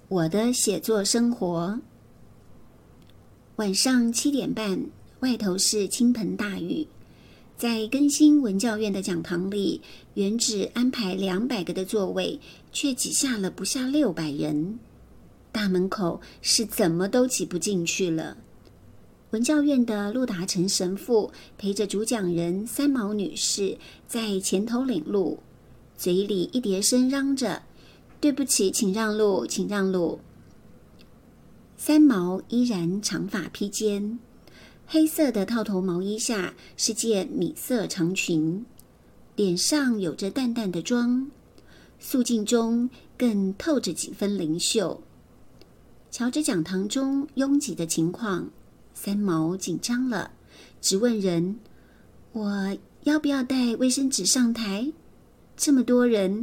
我的写作生活。晚上7点半，外头是倾盆大雨。在更新文教院的讲堂里，原只安排200个的座位，却挤下了不下600人。大门口是怎么都挤不进去了。文教院的陆达成神父陪着主讲人三毛女士在前头领路，嘴里一叠声嚷着：“对不起，请让路，请让路。”三毛依然长发披肩，黑色的套头毛衣下是件米色长裙，脸上有着淡淡的妆，素净中更透着几分灵秀。瞧着讲堂中拥挤的情况，三毛紧张了，直问人：“我要不要带卫生纸上台？这么多人，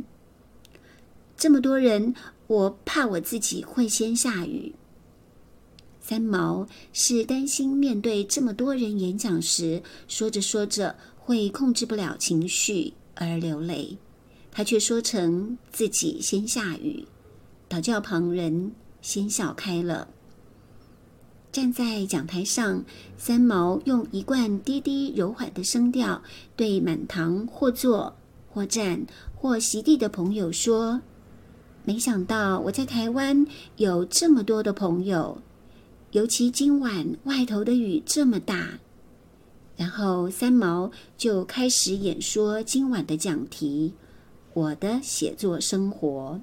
我怕我自己会先下雨。”三毛是担心面对这么多人演讲时，说着说着会控制不了情绪而流泪，他却说成自己先下雨，倒叫旁人先笑开了。站在讲台上，三毛用一贯低低柔缓的声调对满堂或坐或站或席地的朋友说：“没想到我在台湾有这么多的朋友，尤其今晚外头的雨这么大。”然后三毛就开始演说今晚的讲题：我的写作生活。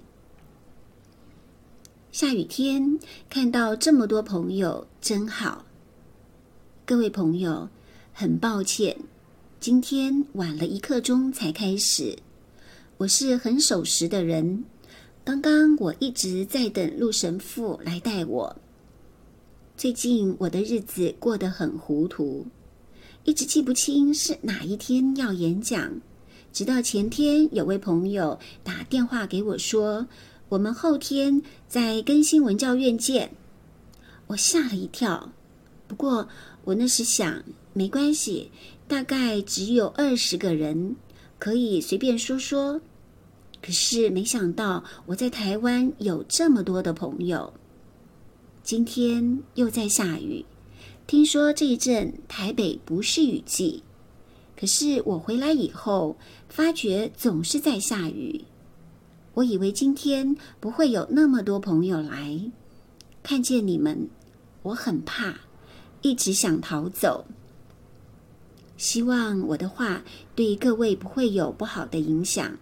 下雨天看到这么多朋友真好。各位朋友，很抱歉，今天晚了1刻钟才开始。我是很守时的人，刚刚我一直在等陆神父来带我。最近我的日子过得很糊涂，一直记不清是哪一天要演讲，直到前天有位朋友打电话给我说，我们后天在更新文教院见。我吓了一跳，不过我那时想没关系，大概只有20个人，可以随便说说。可是没想到我在台湾有这么多的朋友。今天又在下雨，听说这一阵台北不是雨季，可是我回来以后发觉总是在下雨。我以为今天不会有那么多朋友来，看见你们，我很怕，一直想逃走。希望我的话对各位不会有不好的影响。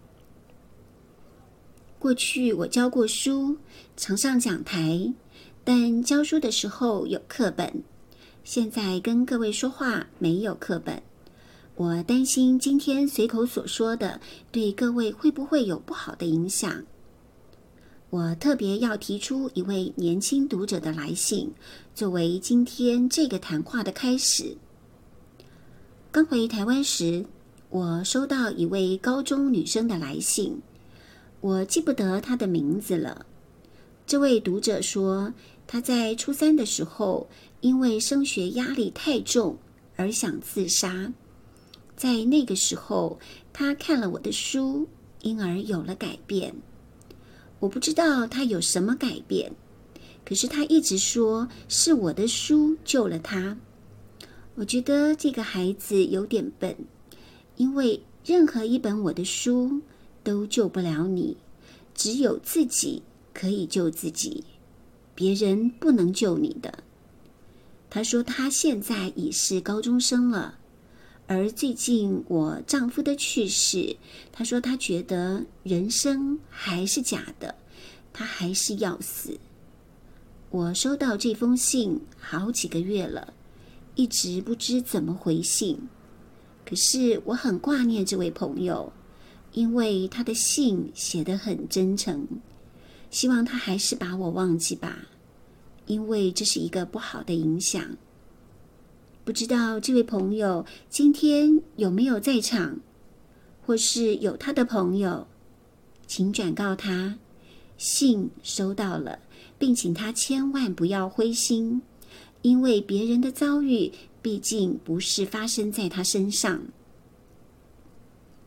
过去我教过书，常上讲台，但教书的时候有课本，现在跟各位说话没有课本。我担心今天随口所说的对各位会不会有不好的影响。我特别要提出一位年轻读者的来信，作为今天这个谈话的开始。刚回台湾时，我收到一位高中女生的来信，我记不得她的名字了。这位读者说，她在初3的时候，因为升学压力太重而想自杀。在那个时候，他看了我的书，因而有了改变。我不知道他有什么改变，可是他一直说是我的书救了他。我觉得这个孩子有点笨，因为任何一本我的书都救不了你，只有自己可以救自己，别人不能救你的。他说他现在已是高中生了。而最近我丈夫的去世，他说他觉得人生还是假的，他还是要死。我收到这封信好几个月了，一直不知怎么回信。可是我很挂念这位朋友，因为他的信写得很真诚，希望他还是把我忘记吧，因为这是一个不好的影响。不知道这位朋友今天有没有在场，或是有他的朋友，请转告他，信收到了，并请他千万不要灰心，因为别人的遭遇毕竟不是发生在他身上。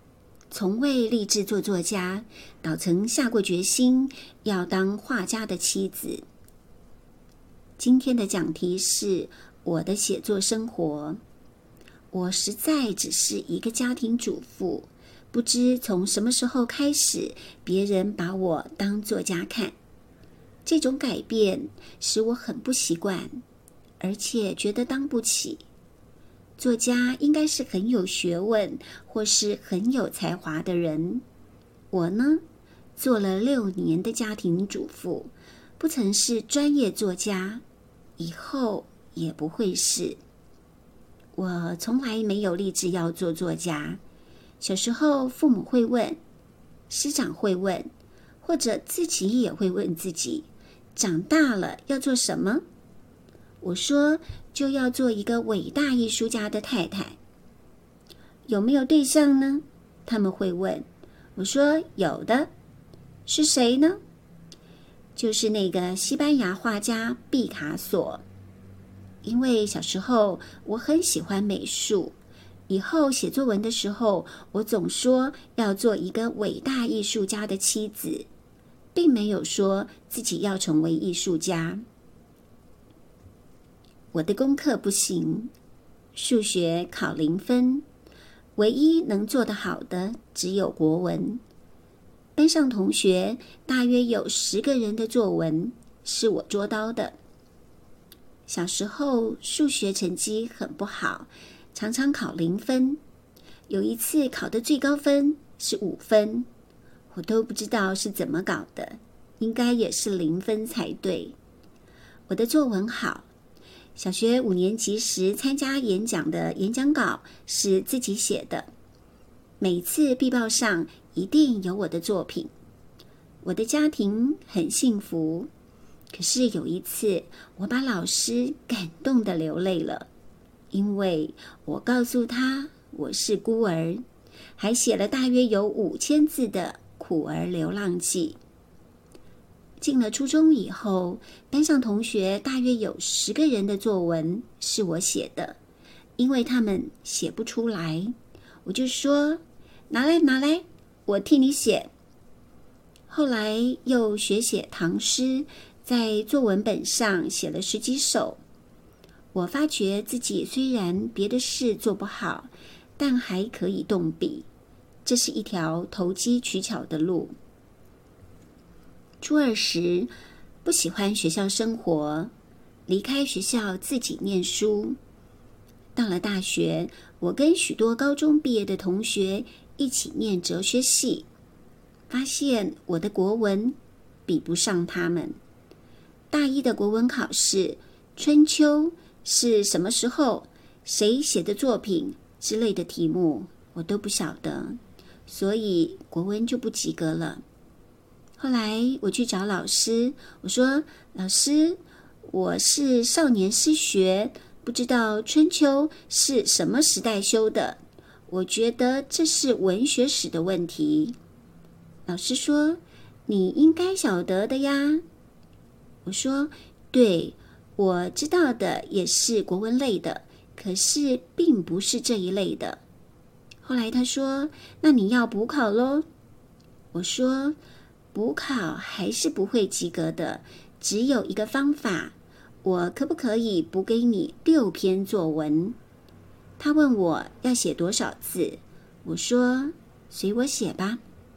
从未立志做作家，倒曾下过决心要当画家的妻子。今天的讲题是我的写作生活。我实在只是一个家庭主妇，不知从什么时候开始，别人把我当作家看。这种改变使我很不习惯，而且觉得当不起。作家应该是很有学问或是很有才华的人。我呢，做了6年的家庭主妇，不曾是专业作家，以后也不会是。我从来没有立志要做作家。小时候父母会问，师长会问，或者自己也会问自己，长大了要做什么？我说就要做一个伟大艺术家的太太。有没有对象呢？他们会问。我说有的。是谁呢？就是那个西班牙画家毕卡索。因为小时候我很喜欢美术，以后写作文的时候，我总说要做一个伟大艺术家的妻子，并没有说自己要成为艺术家。我的功课不行，数学考0分，唯一能做得好的只有国文。班上同学大约有10个人的作文是我捉刀的。小时候数学成绩很不好，常常考0分。有一次考的最高分是5分，我都不知道是怎么搞的，应该也是0分才对。我的作文好，小学5年级时参加演讲的演讲稿是自己写的，每次壁报上一定有我的作品。我的家庭很幸福，可是有一次我把老师感动得流泪了，因为我告诉他我是孤儿，还写了大约有5000字的苦儿流浪记。进了初中以后，班上同学大约有10个人的作文是我写的，因为他们写不出来，我就说拿来，我替你写。后来又学写唐诗，在作文本上写了10几首。我发觉自己虽然别的事做不好，但还可以动笔，这是一条投机取巧的路。初2时不喜欢学校生活，离开学校自己念书。到了大学，我跟许多高中毕业的同学一起念哲学系，发现我的国文比不上他们。大一的国文考试，春秋是什么时候，谁写的作品之类的题目我都不晓得，所以国文就不及格了。后来我去找老师，我说老师，我是少年诗学，不知道春秋是什么时代修的，我觉得这是文学史的问题。老师说你应该晓得的呀。我说对，我知道的也是国文类的，可是并不是这一类的。后来他说那你要补考咯。我说补考还是不会及格的，只有一个方法，我可不可以补给你6篇作文？他问我要写多少字，我说随我写吧。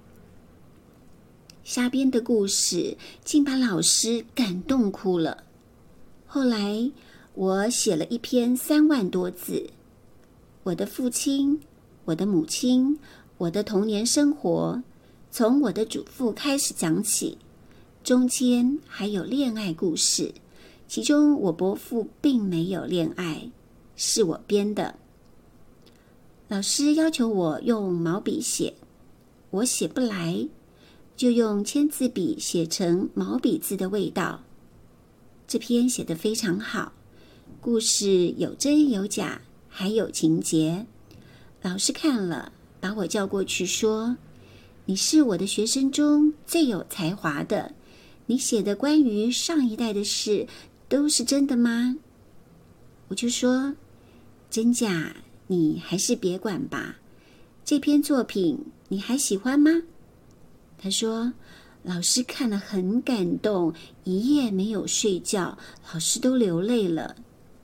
瞎编的故事竟把老师感动哭了。后来我写了一篇3万多字，我的父亲，我的母亲，我的童年生活，从我的祖父开始讲起，中间还有恋爱故事，其中我伯父并没有恋爱，是我编的。老师要求我用毛笔写，我写不来，就用签字笔写成毛笔字的味道。这篇写得非常好，故事有真有假，还有情节。老师看了，把我叫过去说，你是我的学生中最有才华的，你写的关于上一代的事都是真的吗？我就说，真假你还是别管吧，这篇作品你还喜欢吗？他说，老师看了很感动，一夜没有睡觉，老师都流泪了。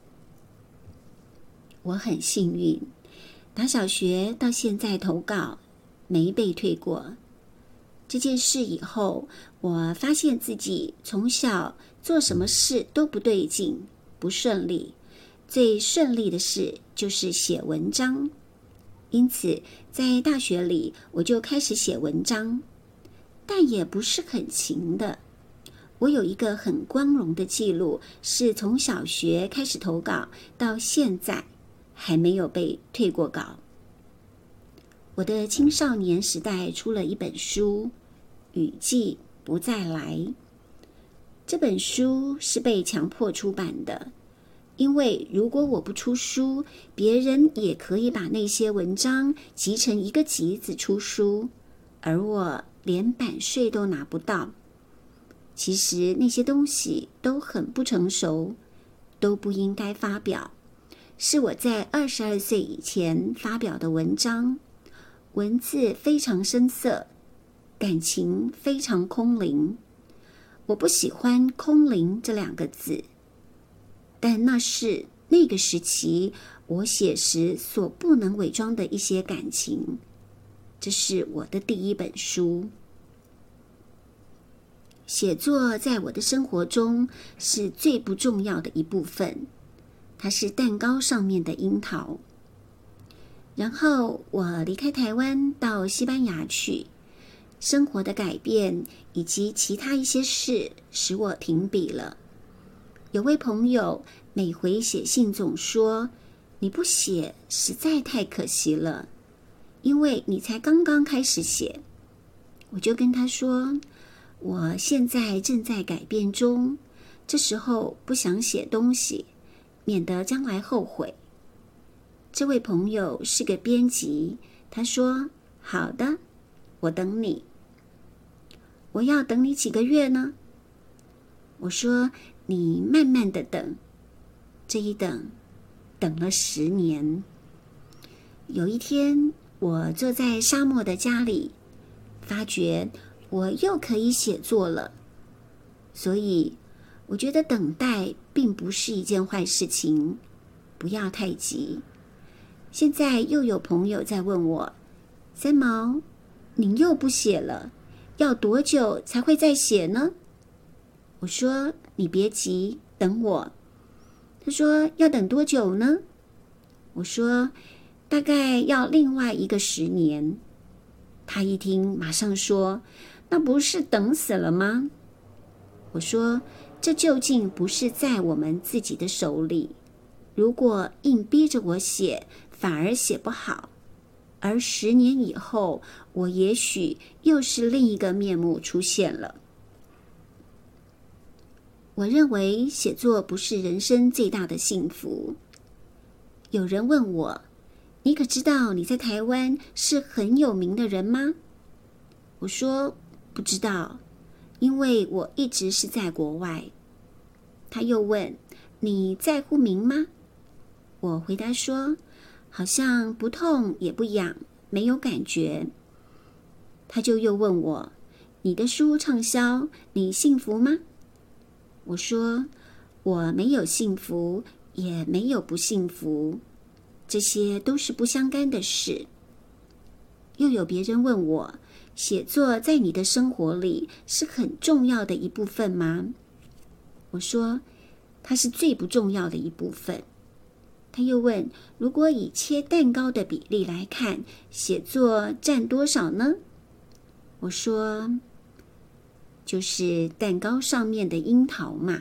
我很幸运，打小学到现在投稿没被退过。这件事以后，我发现自己从小做什么事都不对劲，不顺利。最顺利的事就是写文章，因此在大学里我就开始写文章，但也不是很勤的。我有一个很光荣的记录，是从小学开始投稿到现在还没有被退过稿。我的青少年时代出了一本书《雨季不再来》，这本书是被强迫出版的，因为如果我不出书，别人也可以把那些文章集成一个集子出书，而我连版税都拿不到。其实那些东西都很不成熟，都不应该发表，是我在22岁以前发表的文章，文字非常生涩，感情非常空灵。我不喜欢空灵这2个字，但那是那个时期我写时所不能伪装的一些感情。这是我的第一本书。写作在我的生活中是最不重要的一部分，它是蛋糕上面的樱桃。然后我离开台湾到西班牙去，生活的改变以及其他一些事使我停笔了。有位朋友每回写信总说，你不写实在太可惜了，因为你才刚刚开始写。我就跟他说，我现在正在改变中，这时候不想写东西，免得将来后悔。这位朋友是个编辑，他说，好的，我等你。我要等你几个月呢？我说，你慢慢的等。这一等，等了10年。有一天，我坐在沙漠的家里，发觉我又可以写作了。所以，我觉得等待并不是一件坏事情，不要太急。现在又有朋友在问我，三毛，您又不写了，要多久才会再写呢？我说，你别急，等我。他说，要等多久呢？我说，大概要另外一个10年。他一听马上说，那不是等死了吗？我说，这究竟不是在我们自己的手里，如果硬逼着我写，反而写不好，而10年以后，我也许又是另一个面目出现了。我认为写作不是人生最大的幸福。有人问我，你可知道你在台湾是很有名的人吗？我说，不知道，因为我一直是在国外。他又问，你在乎名吗？我回答说，好像不痛也不痒，没有感觉。他就又问我，你的书畅销，你幸福吗？我说，我没有幸福，也没有不幸福，这些都是不相干的事。又有别人问我，写作在你的生活里是很重要的一部分吗？我说，它是最不重要的一部分。他又问，如果以切蛋糕的比例来看，写作占多少呢？我说，就是蛋糕上面的樱桃嘛。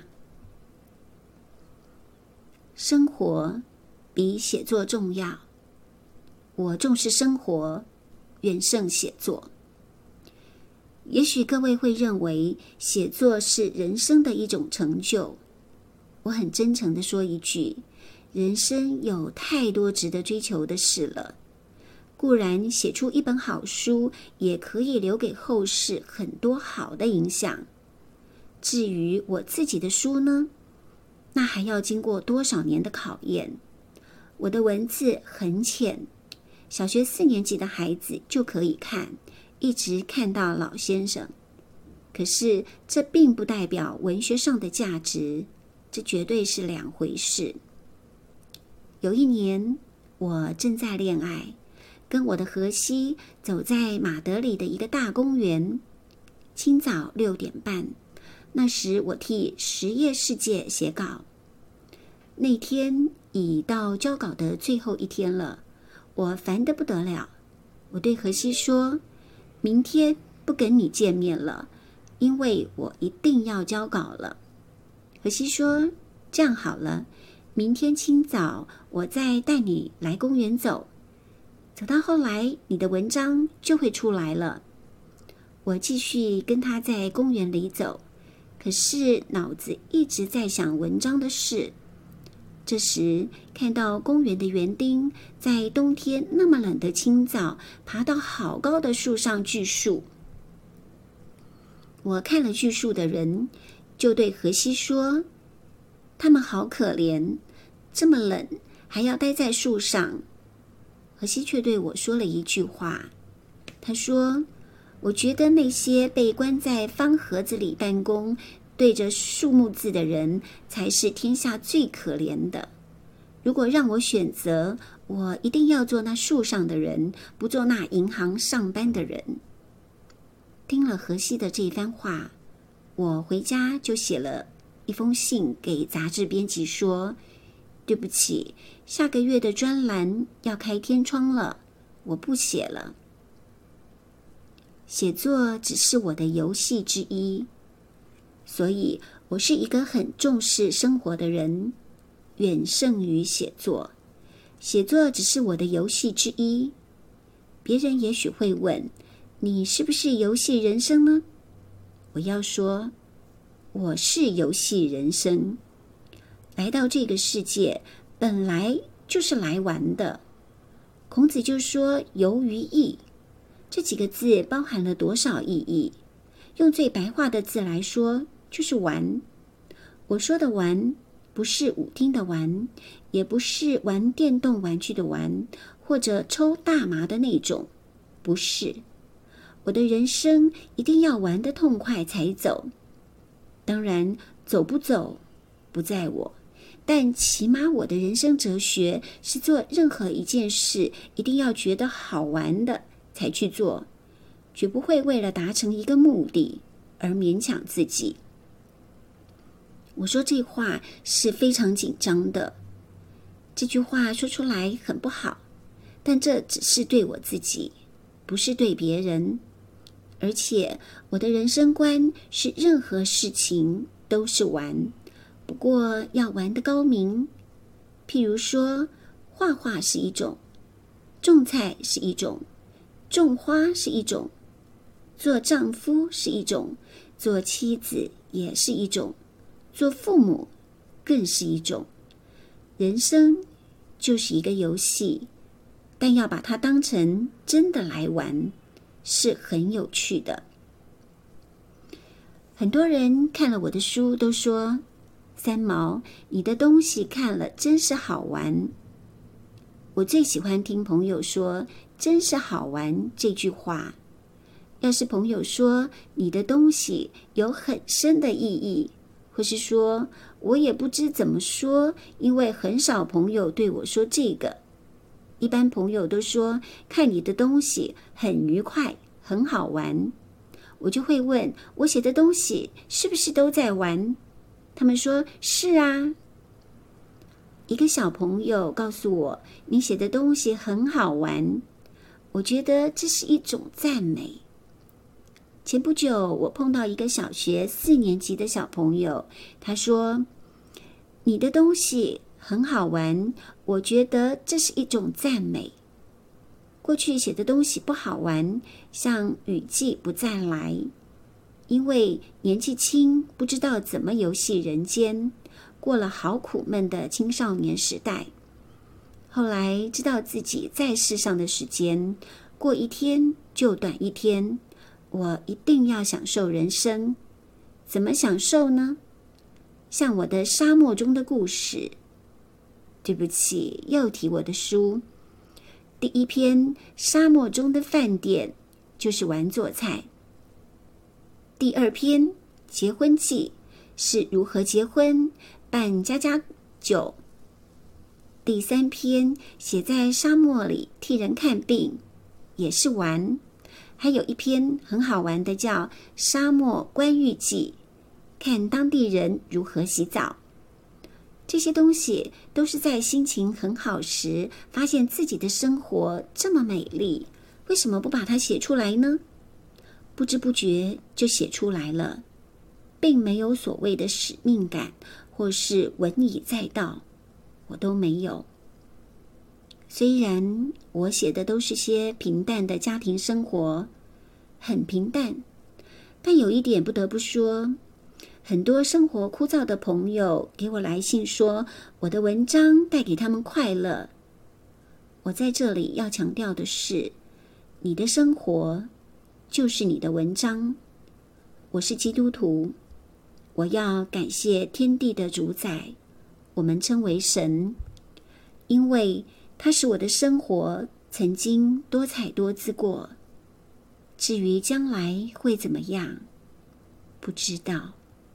生活比写作重要，我重视生活，远胜写作。也许各位会认为写作是人生的一种成就，我很真诚地说一句，人生有太多值得追求的事了。固然写出一本好书，也可以留给后世很多好的影响。至于我自己的书呢，那还要经过多少年的考验。我的文字很浅， 小学4年级的孩子就可以看，一直看到老先生。可是这并不代表文学上的价值，这绝对是两回事。有一年，我正在恋爱，跟我的荷西走在马德里的一个大公园。清早6点半，那时我替实业世界写稿。那天已到交稿的最后一天了，我烦得不得了。我对荷西说，明天不跟你见面了，因为我一定要交稿了。荷西说，这样好了，明天清早我再带你来公园走，走到后来你的文章就会出来了。我继续跟他在公园里走，可是脑子一直在想文章的事。这时看到公园的园丁在冬天那么冷的清早爬到好高的树上锯树。我看了锯树的人，就对荷西说，他们好可怜，这么冷还要待在树上。荷西却对我说了一句话，他说，我觉得那些被关在方盒子里办公对着树木字的人才是天下最可怜的。如果让我选择，我一定要做那树上的人，不做那银行上班的人。听了荷西的这番话，我回家就写了一封信给杂志编辑说，对不起，下个月的专栏要开天窗了，我不写了。写作只是我的游戏之一，所以我是一个很重视生活的人，远胜于写作。写作只是我的游戏之一。别人也许会问，你是不是游戏人生呢？我要说，我是游戏人生。来到这个世界，本来就是来玩的。孔子就说，游于艺。这几个字包含了多少意义？用最白话的字来说，就是玩。我说的玩，不是舞厅的玩，也不是玩电动玩具的玩，或者抽大麻的那种，不是。我的人生一定要玩得痛快才走。当然，走不走不在我，但起码我的人生哲学是做任何一件事一定要觉得好玩的才去做，绝不会为了达成一个目的而勉强自己。我说这话是非常紧张的，这句话说出来很不好，但这只是对我自己，不是对别人。而且我的人生观是任何事情都是玩，不过要玩得高明。譬如说，画画是一种，种菜是一种，种花是一种，做丈夫是一种，做妻子也是一种，做父母更是一种。人生就是一个游戏，但要把它当成真的来玩，是很有趣的。很多人看了我的书都说，三毛，你的东西看了真是好玩。我最喜欢听朋友说真是好玩这句话。要是朋友说你的东西有很深的意义，或是说我也不知怎么说，因为很少朋友对我说这个。一般朋友都说看你的东西很愉快，很好玩。我就会问，我写的东西是不是都在玩？他们说是啊。一个小朋友告诉我，你写的东西很好玩，我觉得这是一种赞美。前不久我碰到一个小学4年级的小朋友，他说，你的东西很好玩，我觉得这是一种赞美。过去写的东西不好玩，像雨季不再来，因为年纪轻，不知道怎么游戏人间，过了好苦闷的青少年时代。后来知道自己在世上的时间，过一天就短一天，我一定要享受人生。怎么享受呢？像我的沙漠中的故事。对不起，又提我的书。 第一篇沙漠中的饭店就是玩做菜，第二篇结婚记是如何结婚办家家酒，第三篇写在沙漠里替人看病也是玩，还有一篇很好玩的叫沙漠观浴记，看当地人如何洗澡。这些东西都是在心情很好时发现自己的生活这么美丽，为什么不把它写出来呢？不知不觉就写出来了，并没有所谓的使命感或是文以载道，我都没有。虽然我写的都是些平淡的家庭生活，很平淡，但有一点不得不说，很多生活枯燥的朋友给我来信说，我的文章带给他们快乐。我在这里要强调的是，你的生活就是你的文章。我是基督徒，我要感谢天地的主宰，我们称为神，因为他使我的生活曾经多彩多姿过。至于将来会怎么样，不知道。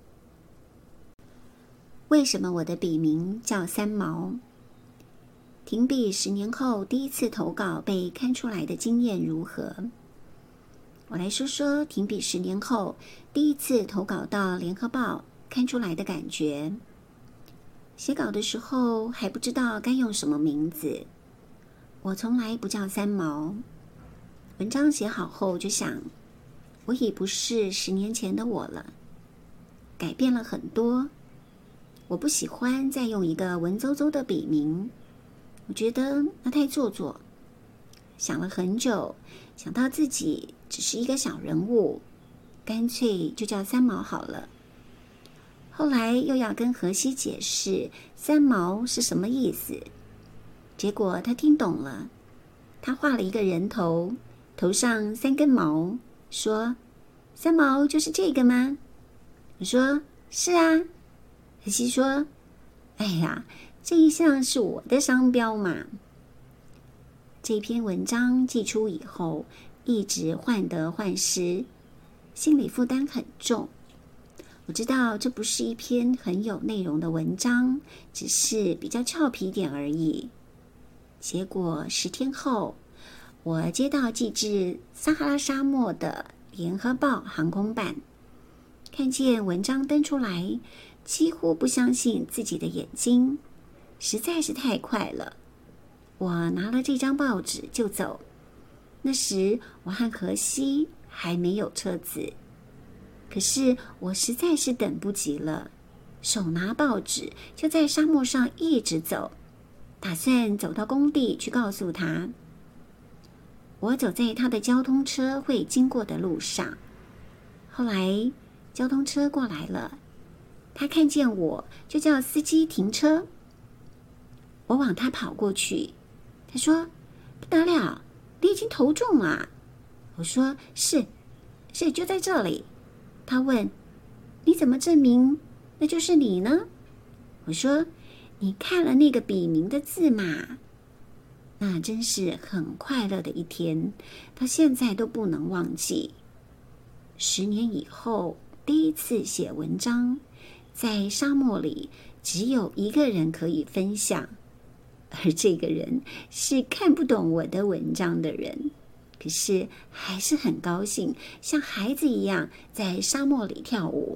为什么我的笔名叫三毛？停笔10年后第一次投稿被刊出来的经验如何？我来说说停笔10年后第一次投稿到联合报刊出来的感觉。写稿的时候还不知道该用什么名字，我从来不叫三毛。文章写好后就想，我已不是10年前的我了，改变了很多。我不喜欢再用一个文绉绉的笔名，我觉得那太做作。想了很久，想到自己只是一个小人物，干脆就叫三毛好了。后来又要跟荷西解释三毛是什么意思，结果他听懂了。他画了一个人头，头上3根毛，说：“三毛就是这个吗？”我说：“是啊。”荷西说：“哎呀，这一向是我的商标嘛。”这篇文章寄出以后，一直患得患失，心理负担很重。我知道这不是一篇很有内容的文章，只是比较俏皮点而已。结果10天后，我接到寄至撒哈拉沙漠的联合报航空版，看见文章登出来，几乎不相信自己的眼睛，实在是太快了。我拿了这张报纸就走，那时我和荷西还没有车子，可是我实在是等不及了，手拿报纸就在沙漠上一直走，打算走到工地去告诉他。我走在他的交通车会经过的路上，后来交通车过来了，他看见我就叫司机停车。我往他跑过去，他说：“不得了，你已经投中了。”我说：“是，就在这里。”他问：“你怎么证明那就是你呢？”我说：“你看了那个笔名的字嘛。”那真是很快乐的一天，到现在都不能忘记。10年以后，第一次写文章，在沙漠里只有一个人可以分享，而这个人是看不懂我的文章的人，可是还是很高兴，像孩子一样在沙漠里跳舞。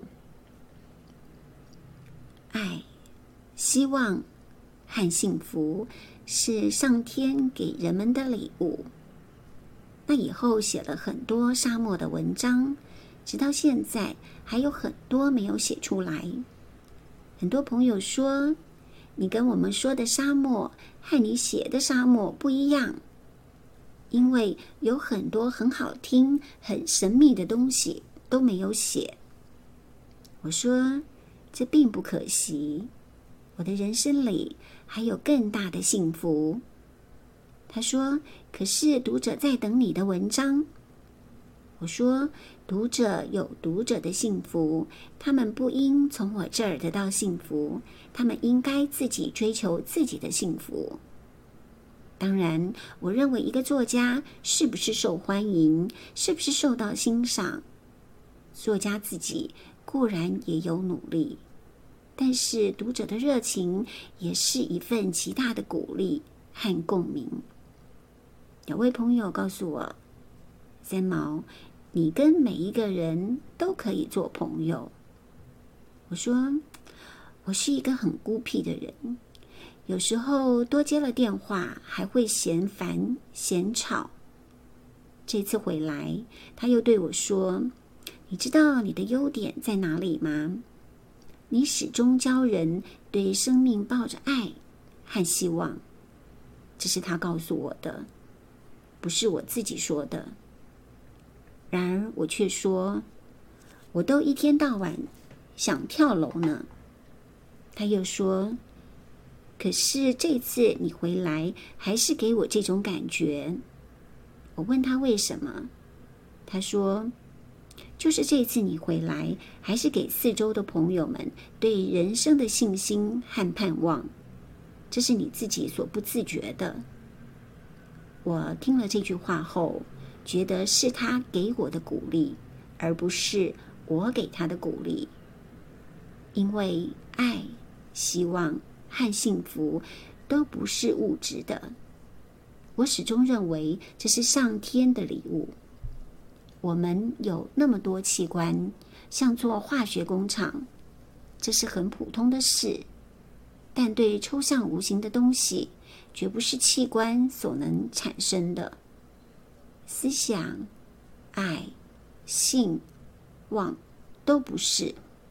爱、希望和幸福是上天给人们的礼物。那以后写了很多沙漠的文章，直到现在还有很多没有写出来。很多朋友说，你跟我们说的沙漠和你写的沙漠不一样，因为有很多很好听、很神秘的东西都没有写。我说，这并不可惜，我的人生里还有更大的幸福。他说，可是读者在等你的文章。我说，读者有读者的幸福，他们不应从我这儿得到幸福，他们应该自己追求自己的幸福。 当然，我认为一个作家是不是受欢迎，是不是受到欣赏，作家自己固然也有努力，但是读者的热情也是一份极大的鼓励和共鸣。有位朋友告诉我，三毛，你跟每一个人都可以做朋友。我说，我是一个很孤僻的人，有时候多接了电话还会嫌烦嫌吵。这次回来，他又对我说，你知道你的优点在哪里吗？你始终教人对生命抱着爱和希望。这是他告诉我的，不是我自己说的。然而我却说，我都一天到晚想跳楼呢。他又说，可是这次你回来还是给我这种感觉。我问他为什么，他说，就是这次你回来还是给四周的朋友们对人生的信心和盼望，这是你自己所不自觉的。我听了这句话后，觉得是他给我的鼓励，而不是我给他的鼓励。因为爱、希望和幸福都不是物质的，我始终认为这是上天的礼物。我们有那么多器官，像做化学工厂，这是很普通的事，但对抽象无形的东西，绝不是器官所能产生的。思想、爱、性、望都不是。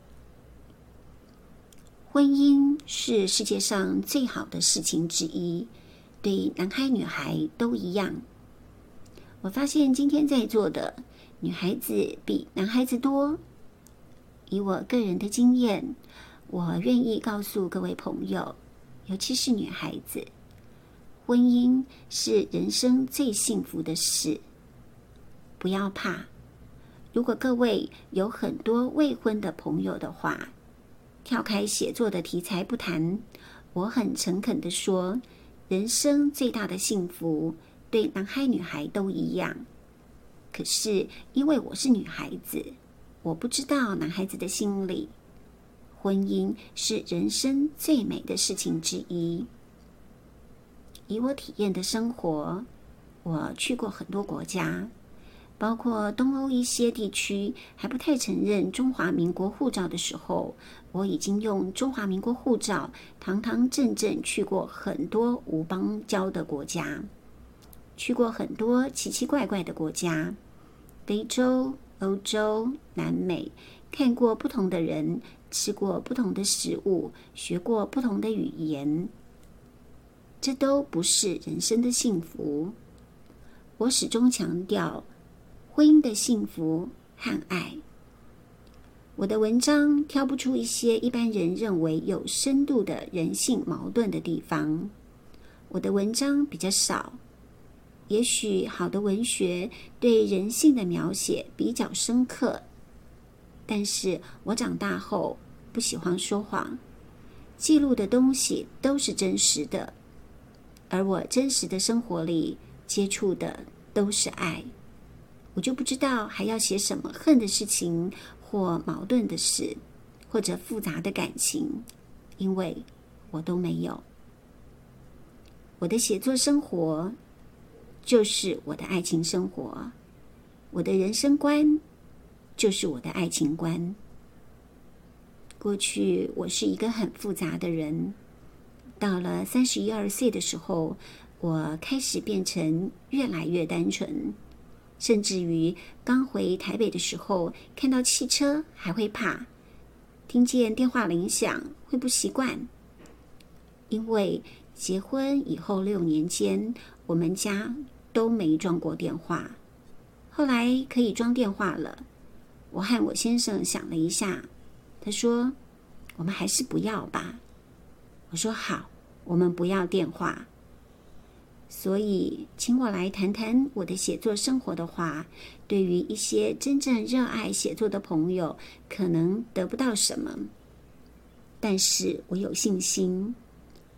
婚姻是世界上最好的事情之一，对男孩女孩都一样。我发现今天在座的女孩子比男孩子多。以我个人的经验，我愿意告诉各位朋友，尤其是女孩子，婚姻是人生最幸福的事。不要怕，如果各位有很多未婚的朋友的话，跳开写作的题材不谈，我很诚恳地说，人生最大的幸福对男孩女孩都一样。可是因为我是女孩子，我不知道男孩子的心理。婚姻是人生最美的事情之一。以我体验的生活，我去过很多国家，包括东欧一些地区还不太承认中华民国护照的时候，我已经用中华民国护照堂堂正正去过很多无邦交的国家，去过很多奇奇怪怪的国家，非洲、欧洲、南美，看过不同的人，吃过不同的食物，学过不同的语言。这都不是人生的幸福。我始终强调婚姻的幸福和爱。我的文章挑不出一些一般人认为有深度的人性矛盾的地方。我的文章比较少，也许好的文学对人性的描写比较深刻，但是我长大后不喜欢说谎，记录的东西都是真实的，而我真实的生活里接触的都是爱。我就不知道还要写什么恨的事情，或矛盾的事，或者复杂的感情，因为我都没有。我的写作生活就是我的爱情生活，我的人生观就是我的爱情观。过去我是一个很复杂的人，到了31、32岁的时候，我开始变成越来越单纯，甚至于刚回台北的时候，看到汽车还会怕，听见电话铃响会不习惯。因为结婚以后6年间，我们家都没装过电话，后来可以装电话了。我和我先生想了一下，他说，我们还是不要吧。我说好，我们不要电话。所以请我来谈谈我的写作生活的话，对于一些真正热爱写作的朋友可能得不到什么，但是我有信心。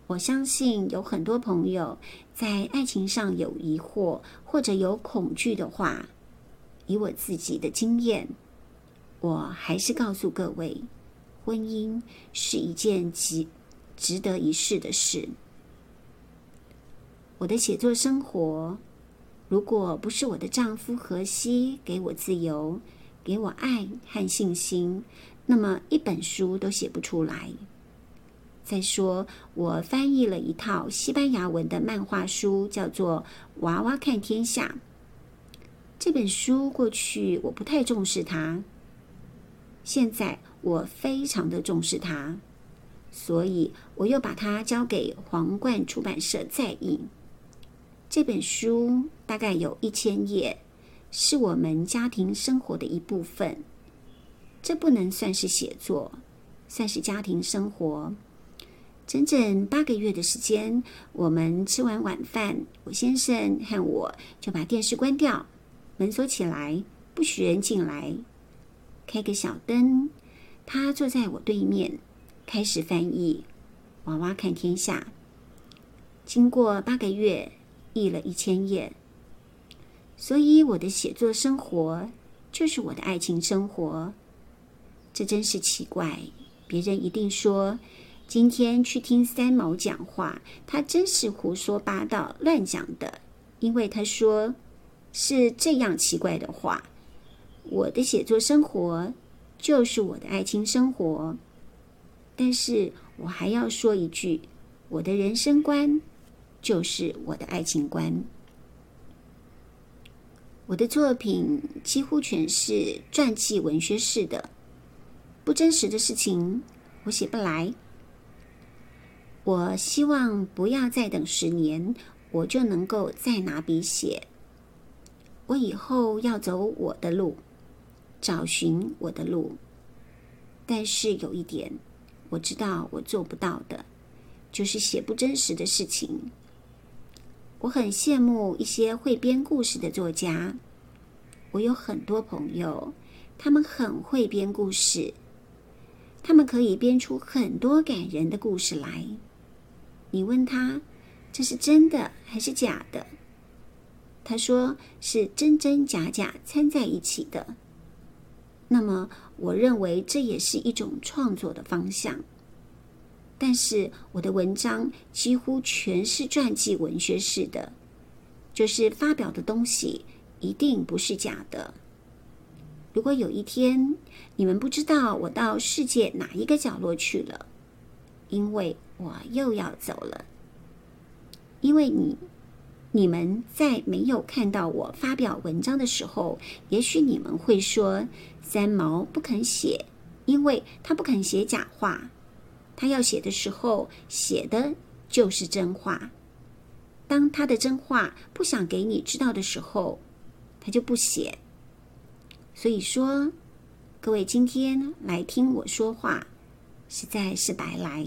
我相信有很多朋友在爱情上有疑惑或者有恐惧的话，以我自己的经验，我还是告诉各位，婚姻是一件值得一试的事。我的写作生活，如果不是我的丈夫荷西给我自由，给我爱和信心，那么一本书都写不出来。再说，我翻译了一套西班牙文的漫画书，叫做《娃娃看天下》。这本书过去我不太重视它，现在我非常的重视它，所以我又把它交给皇冠出版社再印。这本书大概有1000页，是我们家庭生活的一部分。这不能算是写作，算是家庭生活。整整8个月的时间，我们吃完晚饭，我先生和我就把电视关掉，门锁起来，不许人进来，开个小灯，他坐在我对面，开始翻译《娃娃看天下》。经过8个月，译了1000页。所以我的写作生活就是我的爱情生活。这真是奇怪，别人一定说，今天去听三毛讲话，他真是胡说八道乱讲的，因为他说是这样奇怪的话。我的写作生活就是我的爱情生活，但是我还要说一句，我的人生观就是我的爱情观。我的作品几乎全是传记文学式的，不真实的事情我写不来。我希望不要再等10年，我就能够再拿笔写。我以后要走我的路，找寻我的路。但是有一点，我知道我做不到的，就是写不真实的事情。我很羡慕一些会编故事的作家，我有很多朋友，他们很会编故事，他们可以编出很多感人的故事来。你问他，这是真的还是假的？他说是真真假假掺在一起的。那么我认为这也是一种创作的方向。但是我的文章几乎全是传记文学式的，就是发表的东西一定不是假的。如果有一天你们不知道我到世界哪一个角落去了，因为我又要走了。因为你们在没有看到我发表文章的时候，也许你们会说，三毛不肯写，因为他不肯写假话。他要写的时候，写的就是真话。当他的真话不想给你知道的时候，他就不写。所以说，各位今天来听我说话，实在是白来。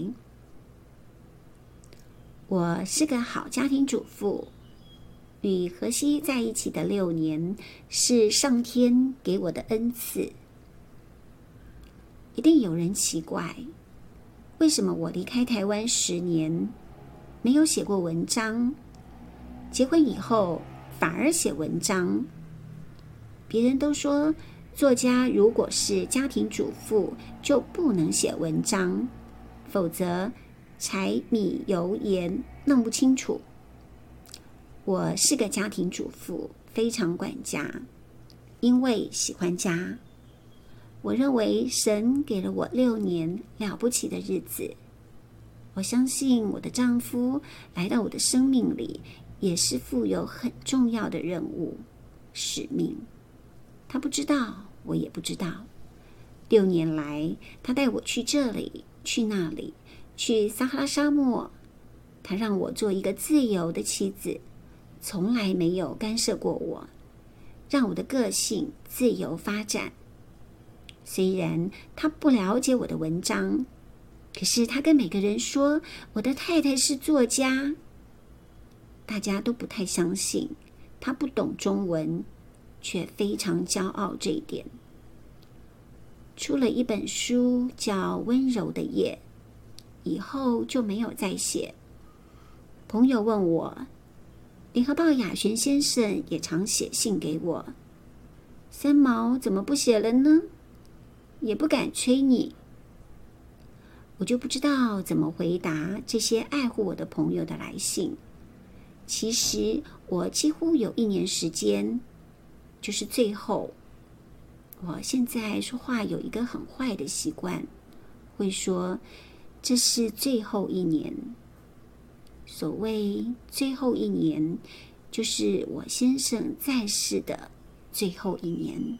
我是个好家庭主妇，与荷西在一起的6年，是上天给我的恩赐。一定有人奇怪，为什么我离开台湾10年，没有写过文章，结婚以后反而写文章？别人都说，作家如果是家庭主妇，就不能写文章，否则柴米油盐弄不清楚。我是个家庭主妇，非常管家，因为喜欢家。我认为神给了我6年了不起的日子。我相信我的丈夫来到我的生命里，也是负有很重要的任务、使命。他不知道，我也不知道。6年来，他带我去这里，去那里，去撒哈拉沙漠。他让我做一个自由的妻子，从来没有干涉过我，让我的个性自由发展。虽然他不了解我的文章，可是他跟每个人说我的太太是作家。大家都不太相信，他不懂中文，却非常骄傲这一点。出了一本书叫《温柔的夜》，以后就没有再写。 朋友问我，联合报雅璇先生也常写信给我，三毛怎么不写了呢？也不敢催你。我就不知道怎么回答这些爱护我的朋友的来信。其实我几乎有1年时间，就是最后，我现在说话有一个很坏的习惯，会说这是最后1年。所谓最后1年，就是我先生在世的最后1年。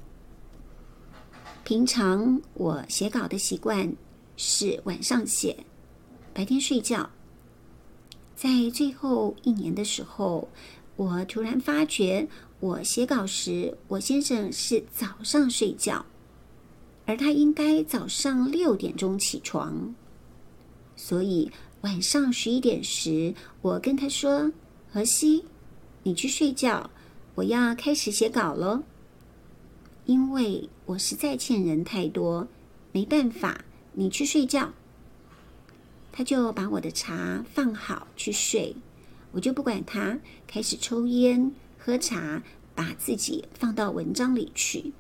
平常我写稿的习惯是晚上写，白天睡觉。在最后1年的时候，我突然发觉，我写稿时，我先生是早上睡觉，而他应该早上6点钟起床。所以晚上11点时，我跟他说：“荷西，你去睡觉，我要开始写稿了。”因为我实在欠人太多，没办法，你去睡觉。他就把我的茶放好去睡，我就不管他，开始抽烟喝茶，把自己放到文章里去。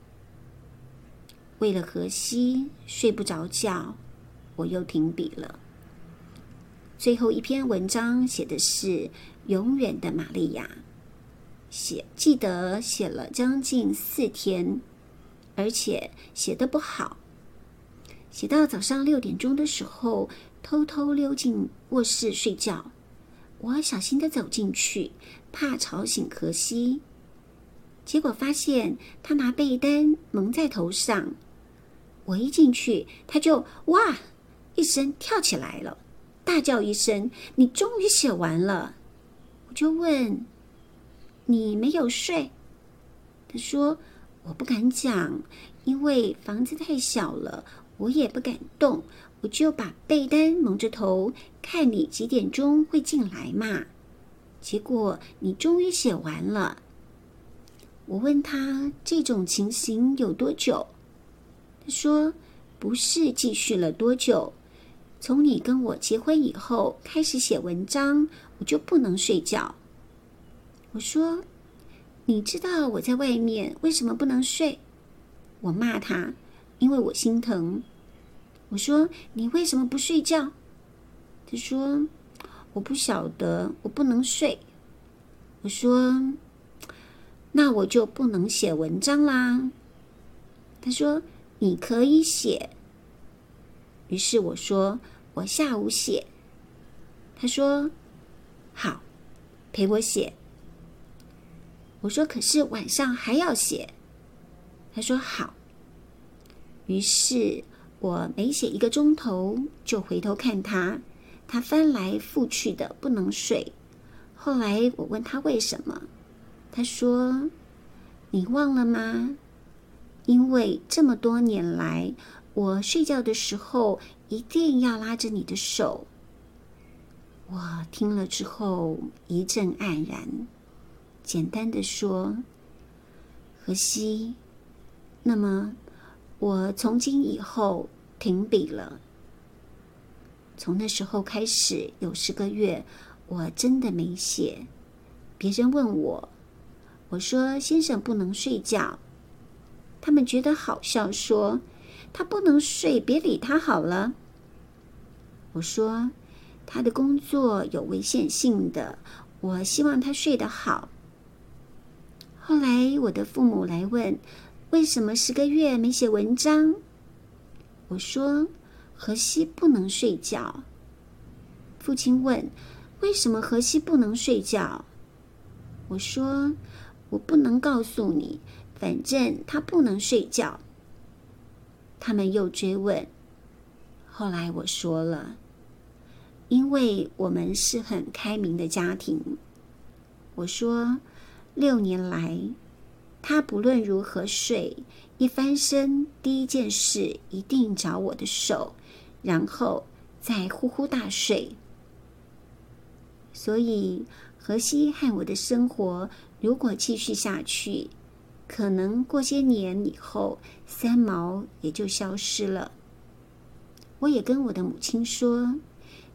为了荷西睡不着觉，我又停笔了。最后一篇文章写的是永远的玛利亚，记得写了将近4天，而且写得不好。写到早上6点钟的时候，偷偷溜进卧室睡觉。我小心地走进去，怕吵醒荷西。结果发现他拿被单蒙在头上。我一进去，他就哇一声跳起来了，大叫一声：“你终于写完了！”我就问：“你没有睡？”他说：“我不敢讲，因为房子太小了，我也不敢动，我就把被单蒙着头，看你几点钟会进来嘛。结果你终于写完了。”我问他这种情形有多久？他说：“不是继续了多久，从你跟我结婚以后开始写文章，我就不能睡觉。”我说：“你知道我在外面为什么不能睡？”我骂他，因为我心疼。我说：“你为什么不睡觉？”他说：“我不晓得，我不能睡。”我说：“那我就不能写文章啦。”他说：“你可以写。”于是我说：“我下午写。”他说：“好，陪我写。”我说：“可是晚上还要写。”他说：“好。”于是我每写1个钟头就回头看他，他翻来覆去的不能睡。后来我问他为什么，他说：“你忘了吗？因为这么多年来，我睡觉的时候一定要拉着你的手。”我听了之后一阵黯然，简单的说：“荷西，那么我从今以后停笔了。”从那时候开始有10个月，我真的没写。别人问我，我说先生不能睡觉，他们觉得好笑，说他不能睡，别理他好了。我说他的工作有危险性的，我希望他睡得好。后来我的父母来问，为什么10个月没写文章？我说荷西不能睡觉。父亲问，为什么荷西不能睡觉？我说我不能告诉你，反正他不能睡觉。他们又追问，后来我说了，因为我们是很开明的家庭。我说6年来，他不论如何睡，一翻身第一件事一定找我的手，然后再呼呼大睡。所以荷西和我的生活如果继续下去，可能过些年以后三毛也就消失了。我也跟我的母亲说，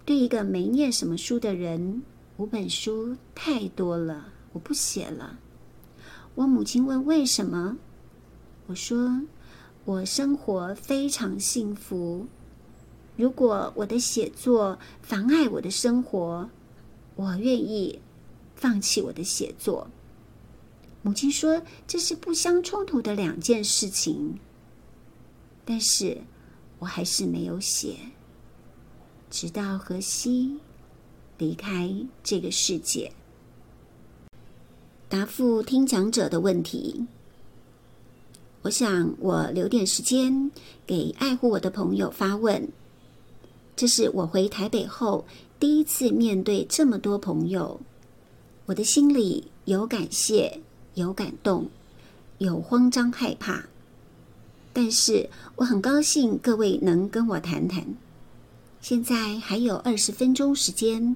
对一个没念什么书的人，5本书太多了，我不写了。我母亲问为什么，我说我生活非常幸福，如果我的写作妨碍我的生活，我愿意放弃我的写作。母亲说这是不相冲突的2件事情，但是我还是没有写，直到荷西离开这个世界。答复听讲者的问题，我想我留点时间给爱护我的朋友发问。这是我回台北后第一次面对这么多朋友，我的心里有感谢，有感动，有慌张害怕，但是我很高兴各位能跟我谈谈。现在还有20分钟时间。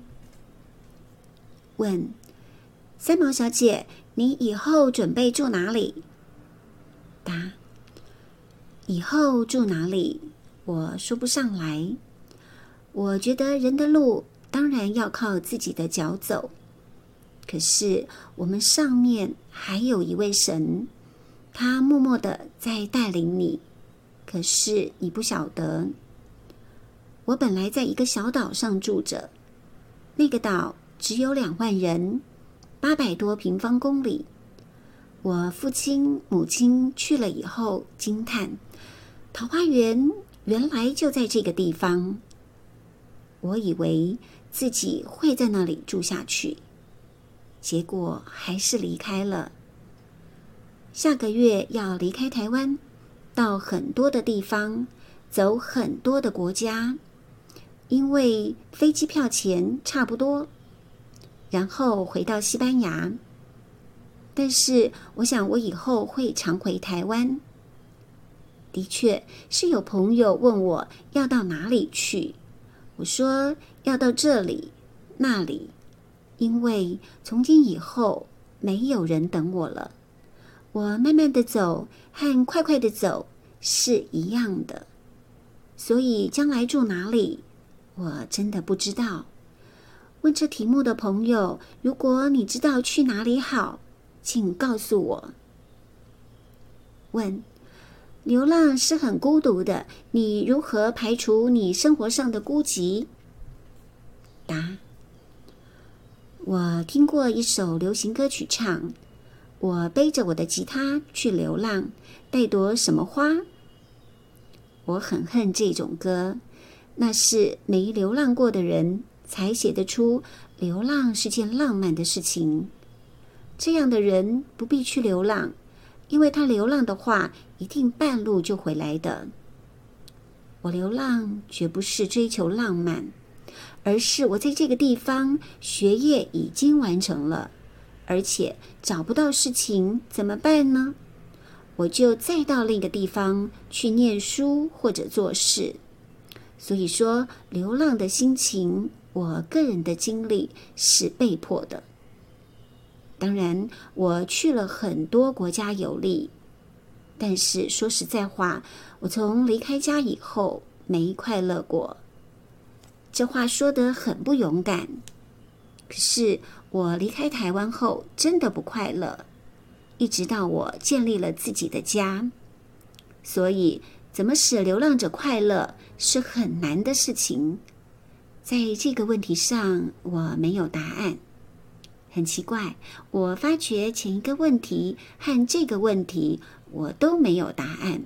问：三毛小姐，你以后准备住哪里？答：以后住哪里，我说不上来。我觉得人的路当然要靠自己的脚走，可是我们上面还有一位神，他默默的在带领你，可是你不晓得。我本来在一个小岛上住着，那个岛只有2万人，800多平方公里。我父亲母亲去了以后惊叹，桃花源原来就在这个地方。我以为自己会在那里住下去，结果还是离开了。下个月要离开台湾，到很多的地方，走很多的国家，因为飞机票钱差不多，然后回到西班牙。但是我想我以后会常回台湾。的确是有朋友问我要到哪里去，我说要到这里那里，因为从今以后没有人等我了。我慢慢的走和快快的走是一样的，所以将来住哪里我真的不知道。问这题目的朋友，如果你知道去哪里好，请告诉我。问：流浪是很孤独的，你如何排除你生活上的孤寂？答：我听过一首流行歌曲唱，我背着我的吉他去流浪，带朵什么花？我很恨这种歌，那是没流浪过的人才写得出流浪是件浪漫的事情。这样的人不必去流浪，因为他流浪的话一定半路就回来的。我流浪绝不是追求浪漫，而是我在这个地方学业已经完成了，而且找不到事情怎么办呢？我就再到另一个地方去念书或者做事。所以说流浪的心情，我个人的经历是被迫的。当然我去了很多国家游历，但是说实在话，我从离开家以后没快乐过。这话说得很不勇敢，可是我离开台湾后真的不快乐，一直到我建立了自己的家。所以怎么使流浪者快乐是很难的事情。在这个问题上我没有答案。很奇怪，我发觉前一个问题和这个问题我都没有答案。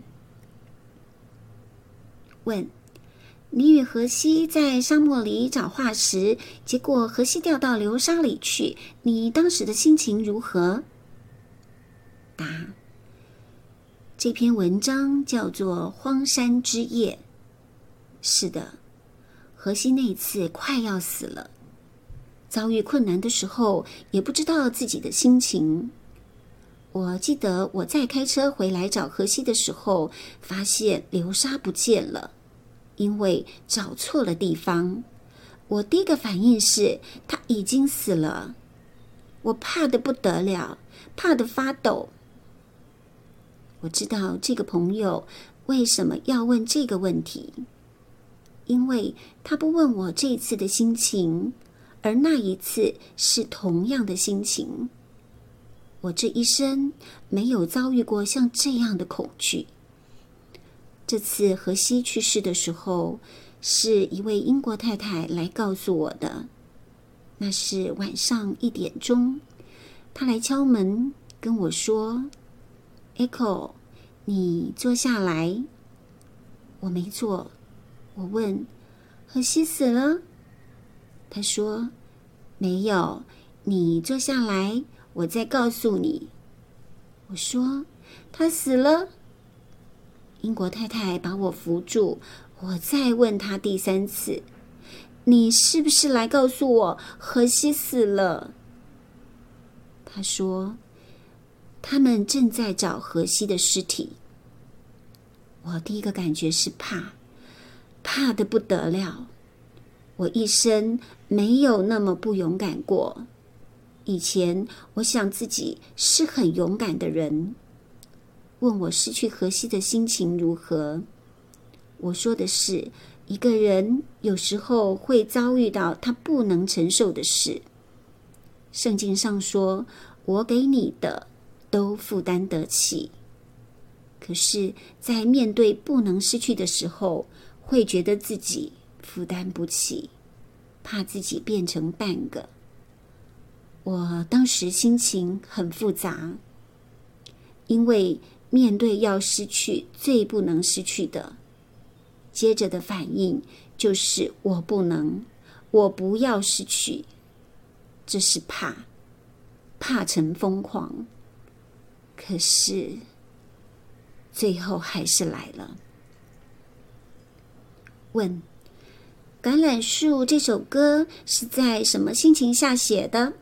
问：你与荷西在沙漠里找化石，结果荷西掉到流沙里去，你当时的心情如何？答：这篇文章叫做《荒山之夜》。是的，荷西那一次快要死了，遭遇困难的时候也不知道自己的心情。我记得我在开车回来找荷西的时候，发现流沙不见了，因为找错了地方。我第一个反应是他已经死了，我怕得不得了，怕得发抖。我知道这个朋友为什么要问这个问题。 因为他不问我这一次的心情，而那一次是同样的心情。我这一生没有遭遇过像这样的恐惧。这次荷西去世的时候，是一位英国太太来告诉我的。那是晚上1点钟，她来敲门跟我说 ：“Echo， 你坐下来。”我没坐。我问：“荷西死了？”她说：“没有，你坐下来，我再告诉你。”我说：“他死了？”英国太太把我扶住，我再问她第3次：“你是不是来告诉我荷西死了？”她说：“他们正在找荷西的尸体。”我第一个感觉是怕得不得了。我一生没有那么不勇敢过。以前我想自己是很勇敢的人。问我失去荷西的心情如何，我说的是，一个人有时候会遭遇到他不能承受的事。圣经上说，我给你的都负担得起。可是在面对不能失去的时候，会觉得自己负担不起，怕自己变成半个。我当时心情很复杂，因为面对要失去最不能失去的，接着的反应就是我不能，我不要失去。这是怕成疯狂。可是最后还是来了。问：橄榄树这首歌是在什么心情下写的？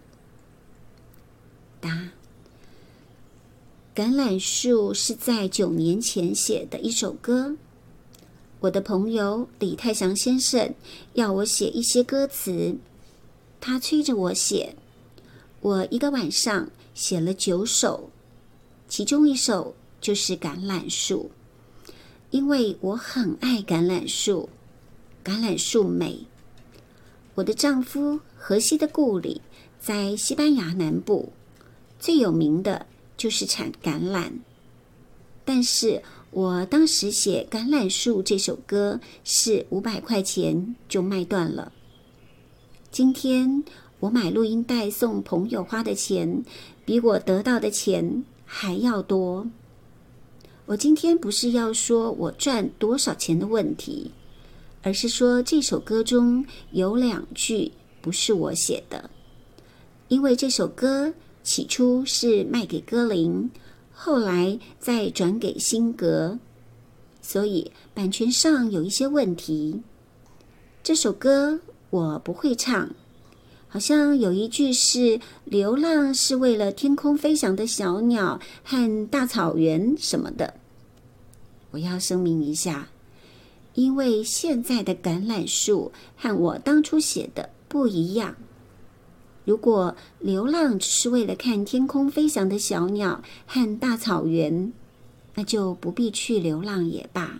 答：橄榄树是在9年前写的一首歌。我的朋友李泰祥先生要我写一些歌词，他催着我写。我一个晚上写了9首，其中1首就是橄榄树。因为我很爱橄榄树，橄榄树美。我的丈夫荷西的故里在西班牙南部，最有名的就是产橄榄。但是我当时写橄榄树这首歌是500块钱就卖断了。今天我买录音带送朋友花的钱，比我得到的钱还要多。我今天不是要说我赚多少钱的问题，而是说这首歌中有2句不是我写的。因为这首歌起初是卖给歌林，后来再转给新格，所以版权上有一些问题。这首歌我不会唱，好像有一句是流浪是为了天空飞翔的小鸟和大草原什么的。我要声明一下，因为现在的橄榄树和我当初写的不一样。如果流浪只是为了看天空飞翔的小鸟和大草原，那就不必去流浪也罢。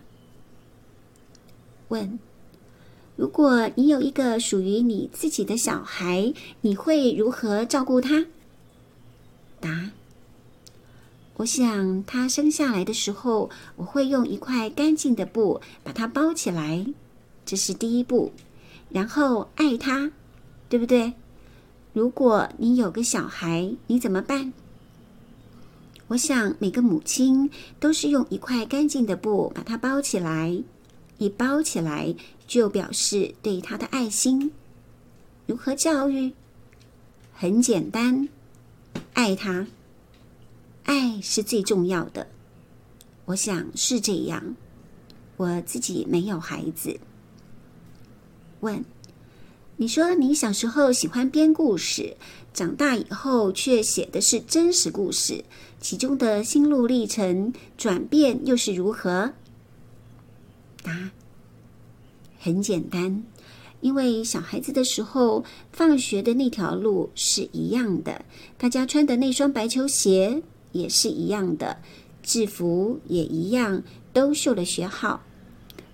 问：如果你有一个属于你自己的小孩，你会如何照顾他？答：我想他生下来的时候，我会用一块干净的布把它包起来，这是第一步，然后爱他，对不对？如果你有个小孩，你怎么办？我想每个母亲都是用一块干净的布把它包起来，一包起来就表示对他的爱心。如何教育？很简单，爱他。爱是最重要的，我想是这样。我自己没有孩子。问：你说你小时候喜欢编故事，长大以后却写的是真实故事，其中的心路历程转变又是如何？答：很简单，因为小孩子的时候，放学的那条路是一样的，大家穿的那双白球鞋也是一样的，制服也一样，都绣了学号。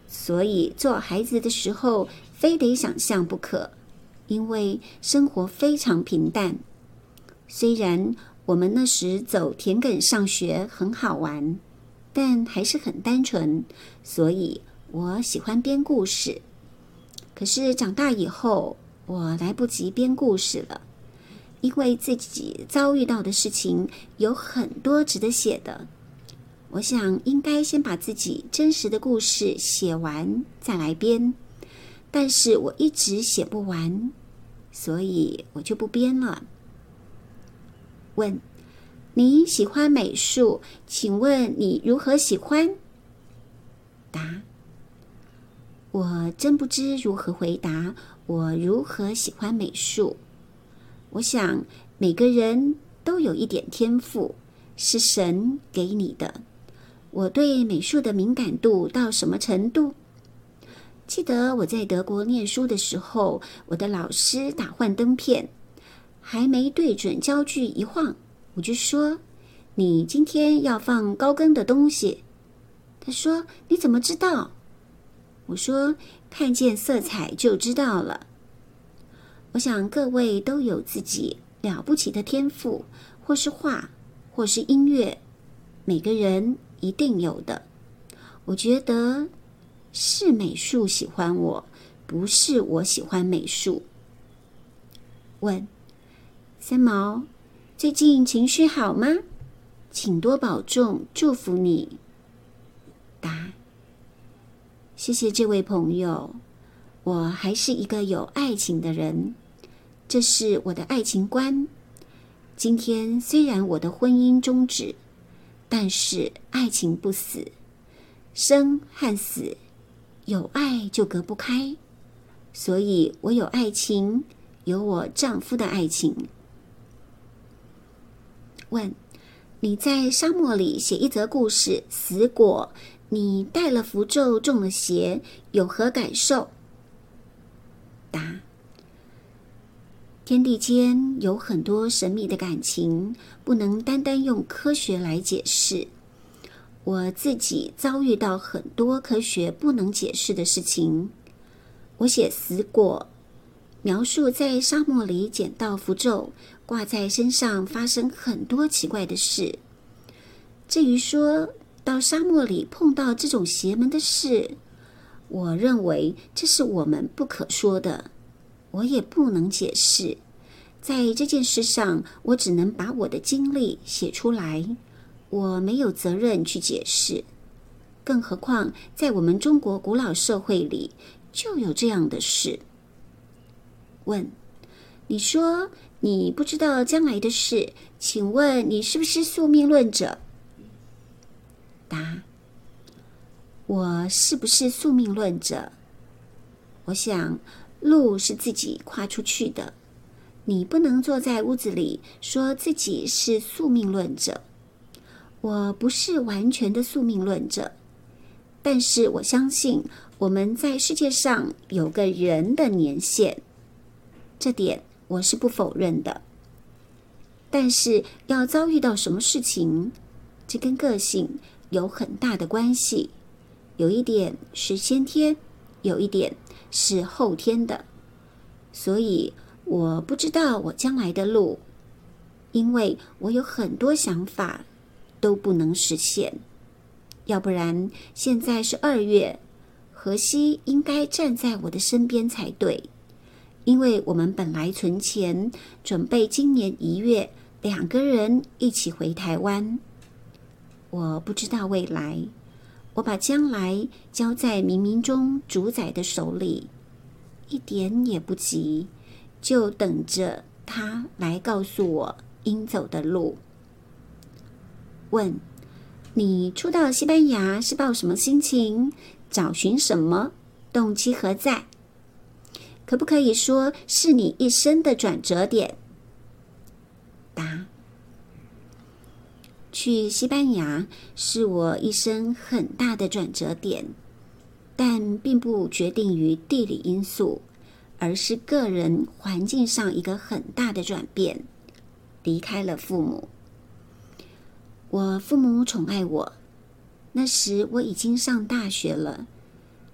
所以做孩子的时候非得想象不可，因为生活非常平淡。虽然我们那时走田埂上学很好玩，但还是很单纯，所以我喜欢编故事。可是长大以后，我来不及编故事了，因为自己遭遇到的事情有很多值得写的。我想应该先把自己真实的故事写完再来编，但是我一直写不完，所以我就不编了。问：你喜欢美术，请问你如何喜欢？答：我真不知如何回答我如何喜欢美术。我想每个人都有一点天赋，是神给你的。我对美术的敏感度到什么程度？记得我在德国念书的时候，我的老师打幻灯片，还没对准焦距一晃，我就说：你今天要放高跟的东西。他说：你怎么知道？我说：看见色彩就知道了。我想各位都有自己了不起的天赋，或是画，或是音乐，每个人一定有的。我觉得是美术喜欢我，不是我喜欢美术。问：三毛，最近情绪好吗？请多保重，祝福你。答：谢谢这位朋友，我还是一个有爱情的人，这是我的爱情观。今天虽然我的婚姻终止，但是爱情不死，生和死有爱就隔不开，所以我有爱情，有我丈夫的爱情。问：你在沙漠里写一则故事，死果，你戴了符咒，中了邪，有何感受？答：天地间有很多神秘的感情，不能单单用科学来解释。我自己遭遇到很多科学不能解释的事情。我写死果，描述在沙漠里捡到符咒，挂在身上发生很多奇怪的事。至于说到沙漠里碰到这种邪门的事，我认为这是我们不可说的，我也不能解释。在这件事上，我只能把我的经历写出来，我没有责任去解释。更何况在我们中国古老社会里就有这样的事。问：你说你不知道将来的事，请问你是不是宿命论者？答：我是不是宿命论者？我想路是自己跨出去的，你不能坐在屋子里说自己是宿命论者。我不是完全的宿命论者，但是我相信我们在世界上有个人的年限，这点我是不否认的。但是要遭遇到什么事情，这跟个性有很大的关系，有一点是先天，有一点是后天的。所以我不知道我将来的路，因为我有很多想法都不能实现。要不然现在是2月，荷西应该站在我的身边才对，因为我们本来存钱，准备今年1月2个人一起回台湾。我不知道未来，我把将来交在冥冥中主宰的手里，一点也不急，就等着他来告诉我应走的路。问：你初到西班牙是抱什么心情？找寻什么？动机何在？可不可以说是你一生的转折点？答：去西班牙是我一生很大的转折点，但并不决定于地理因素，而是个人环境上一个很大的转变，离开了父母。我父母宠爱我，那时我已经上大学了，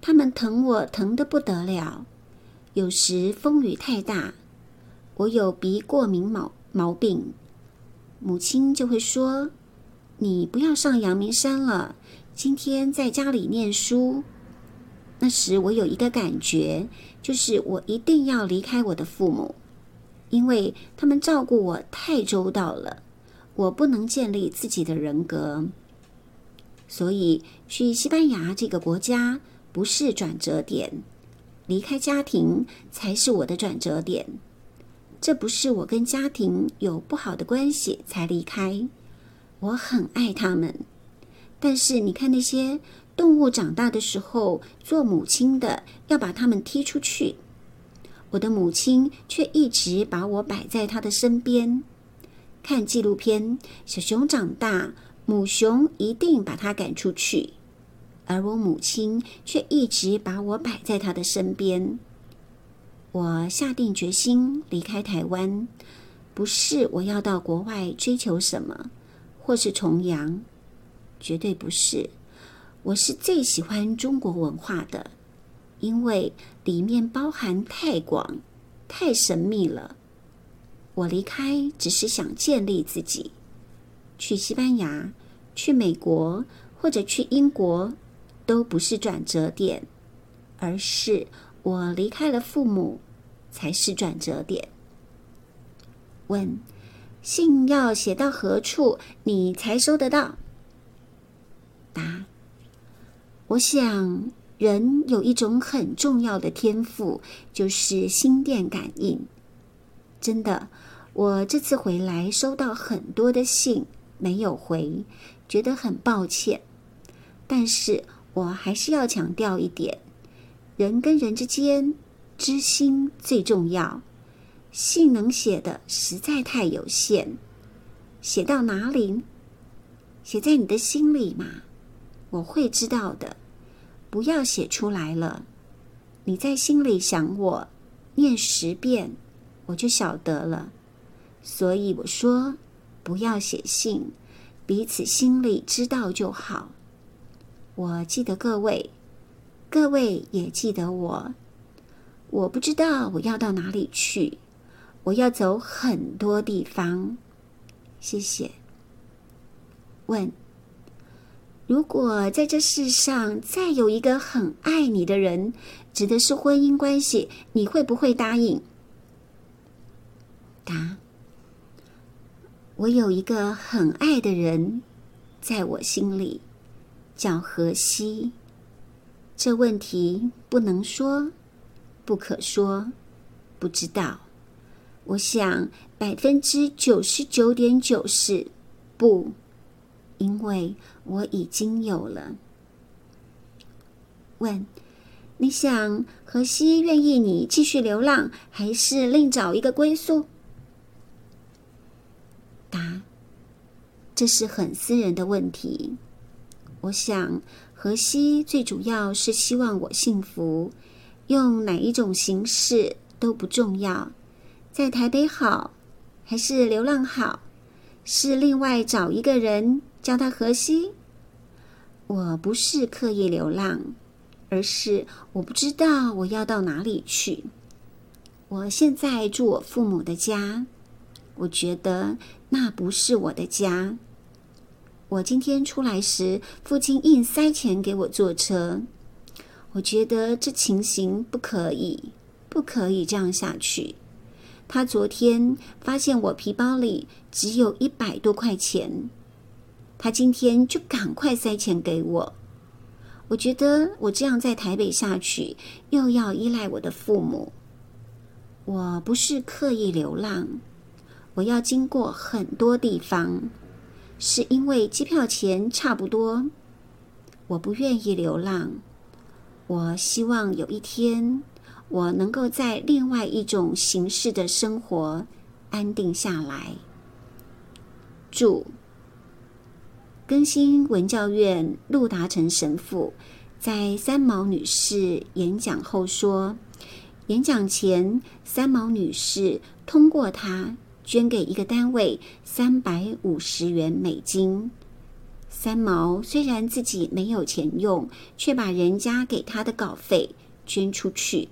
他们疼我疼得不得了。有时风雨太大，我有鼻过敏毛病，母亲就会说，你不要上阳明山了，今天在家里念书。那时我有一个感觉，就是我一定要离开我的父母，因为他们照顾我太周到了，我不能建立自己的人格。所以去西班牙这个国家不是转折点，离开家庭才是我的转折点。这不是我跟家庭有不好的关系才离开，我很爱他们。但是你看那些动物长大的时候，做母亲的要把他们踢出去，我的母亲却一直把我摆在她的身边。看纪录片，小熊长大，母熊一定把它赶出去，而我母亲却一直把我摆在她的身边。我下定决心离开台湾，不是我要到国外追求什么，或是重洋，绝对不是。我是最喜欢中国文化的，因为里面包含太广、太神秘了。我离开只是想建立自己，去西班牙、去美国或者去英国，都不是转折点，而是我离开了父母才是转折点。问：信要写到何处你才收得到？答：我想人有一种很重要的天赋，就是心电感应。真的，我这次回来收到很多的信没有回，觉得很抱歉。但是我还是要强调一点，人跟人之间知心最重要。信能写的实在太有限，写到哪里？写在你的心里嘛，我会知道的。不要写出来了，你在心里想我，念10遍，我就晓得了。所以我说，不要写信，彼此心里知道就好。我记得各位，各位也记得我。我不知道我要到哪里去，我要走很多地方。谢谢。问：如果在这世上再有一个很爱你的人，指的是婚姻关系，你会不会答应？答：我有一个很爱的人，在我心里，叫荷西。这问题不能说，不可说，不知道。我想99.9%是不，因为我已经有了。问：你想荷西愿意你继续流浪，还是另找一个归宿？答：这是很私人的问题。我想荷西最主要是希望我幸福，用哪一种形式都不重要，在台北好，还是流浪好，是另外找一个人叫他荷西。我不是刻意流浪，而是我不知道我要到哪里去。我现在住我父母的家，我觉得那不是我的家。我今天出来时，父亲硬塞钱给我坐车，我觉得这情形不可以，不可以这样下去。他昨天发现我皮包里只有100多块钱，他今天就赶快塞钱给我。我觉得我这样在台北下去，又要依赖我的父母。我不是刻意流浪，我要经过很多地方，是因为机票钱差不多。我不愿意流浪，我希望有一天我能够在另外一种形式的生活安定下来。注：更新文教院陆达成神父在三毛女士演讲后说，演讲前三毛女士通过她捐给一个单位350元美金三毛虽然自己没有钱用，却把人家给他的稿费捐出去。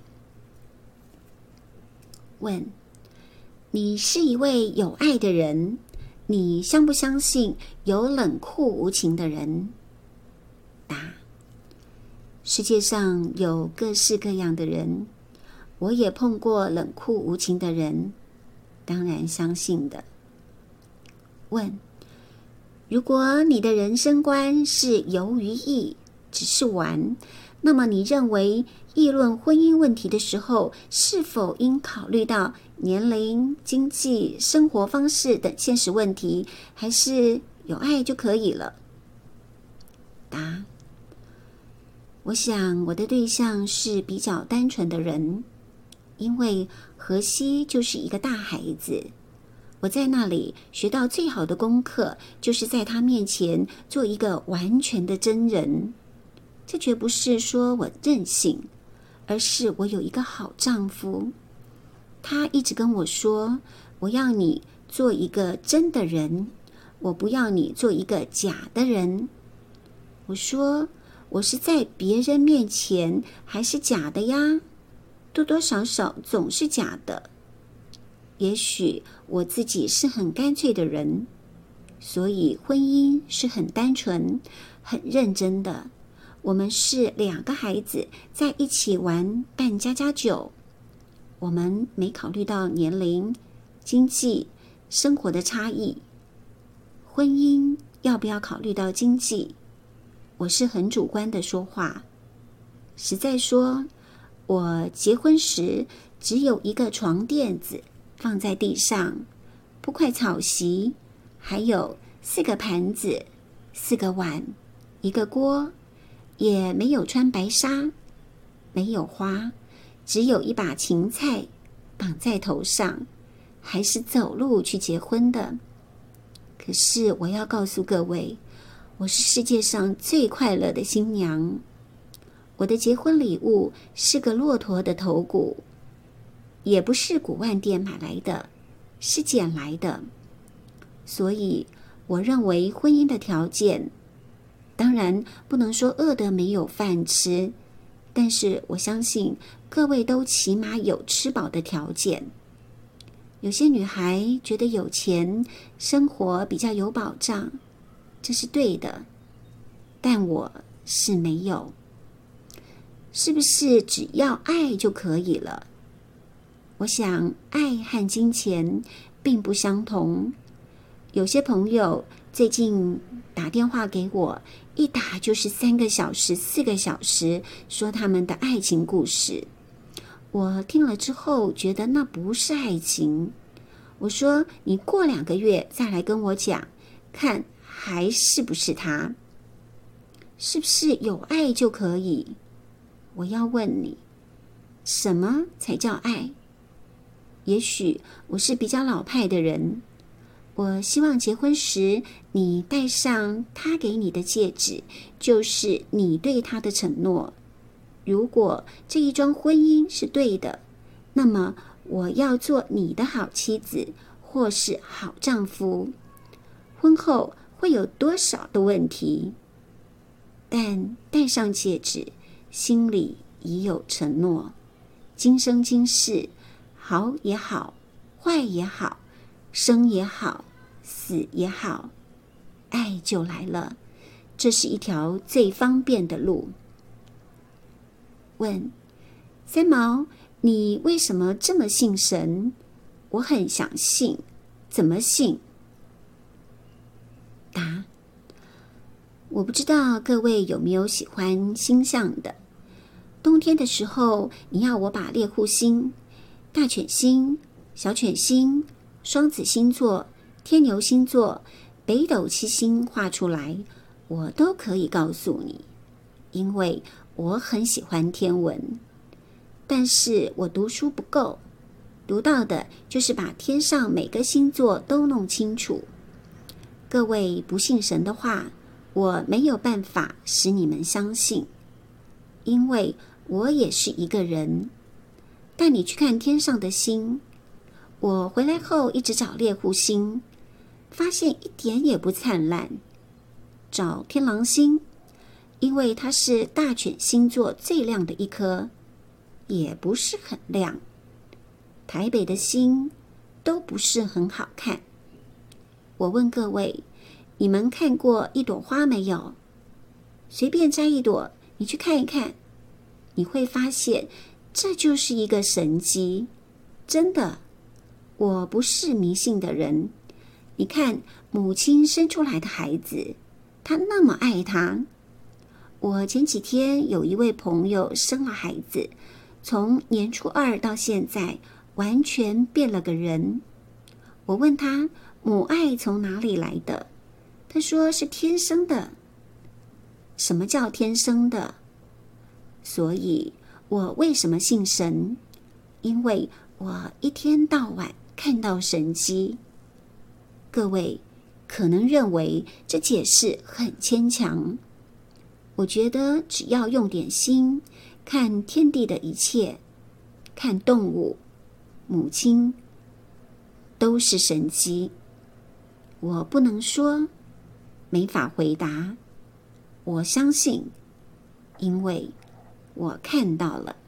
问：你是一位有爱的人，你相不相信有冷酷无情的人？答：世界上有各式各样的人，我也碰过冷酷无情的人，当然相信的。问：如果你的人生观是游于艺，只是玩，那么你认为议论婚姻问题的时候，是否应考虑到年龄、经济、生活方式等现实问题，还是有爱就可以了？答：我想我的对象是比较单纯的人，因为荷西就是一个大孩子，我在那里学到最好的功课，就是在他面前做一个完全的真人。这绝不是说我任性，而是我有一个好丈夫。他一直跟我说，我要你做一个真的人，我不要你做一个假的人。我说，我是在别人面前还是假的呀？多多少少总是假的。也许我自己是很干脆的人，所以婚姻是很单纯、很认真的。我们是2个孩子在一起玩扮家家酒，我们没考虑到年龄、经济、生活的差异。婚姻要不要考虑到经济？我是很主观的说话。实在说，我结婚时只有一个床垫子放在地上，2块草席，还有4个盘子、4个碗、1个锅，也没有穿白纱，没有花，只有一把芹菜绑在头上，还是走路去结婚的。可是我要告诉各位，我是世界上最快乐的新娘。我的结婚礼物是个骆驼的头骨，也不是古玩店买来的，是捡来的。所以我认为婚姻的条件，当然不能说饿得没有饭吃，但是我相信各位都起码有吃饱的条件。有些女孩觉得有钱，生活比较有保障，这是对的，但我是没有。是不是只要爱就可以了？我想爱和金钱并不相同。有些朋友最近打电话给我，一打就是3个小时、4个小时，说他们的爱情故事。我听了之后觉得那不是爱情。我说你过2个月再来跟我讲，看还是不是他？是不是有爱就可以？我要问你，什么才叫爱？也许我是比较老派的人，我希望结婚时你戴上他给你的戒指，就是你对他的承诺。如果这一桩婚姻是对的，那么我要做你的好妻子或是好丈夫。婚后会有多少的问题？但戴上戒指，心里已有承诺，今生今世，好也好，坏也好，生也好，死也好，爱就来了。这是一条最方便的路。问：三毛，你为什么这么信神？我很想信，怎么信？答：我不知道各位有没有喜欢星象的。冬天的时候，你要我把猎户星、大犬星、小犬星、双子星座、天牛星座、北斗七星画出来，我都可以告诉你，因为我很喜欢天文。但是我读书不够，读到的就是把天上每个星座都弄清楚。各位不信神的话，我没有办法使你们相信，因为我也是一个人。带你去看天上的星，我回来后一直找猎户星，发现一点也不灿烂。 找天狼星，因为它是大犬星座最亮的一颗，也不是很亮。台北的星都不是很好看。我问各位，你们看过一朵花没有？随便摘一朵，你去看一看，你会发现这就是一个神迹。真的，我不是迷信的人。你看，母亲生出来的孩子，她那么爱他。我前几天有一位朋友生了孩子，从年初2到现在完全变了个人。我问他母爱从哪里来的，他说是天生的。什么叫天生的？所以我为什么信神？因为我一天到晚看到神迹。各位可能认为这解释很牵强，我觉得只要用点心，看天地的一切，看动物、母亲，都是神迹。我不能说，没法回答。我相信，因为我看到了。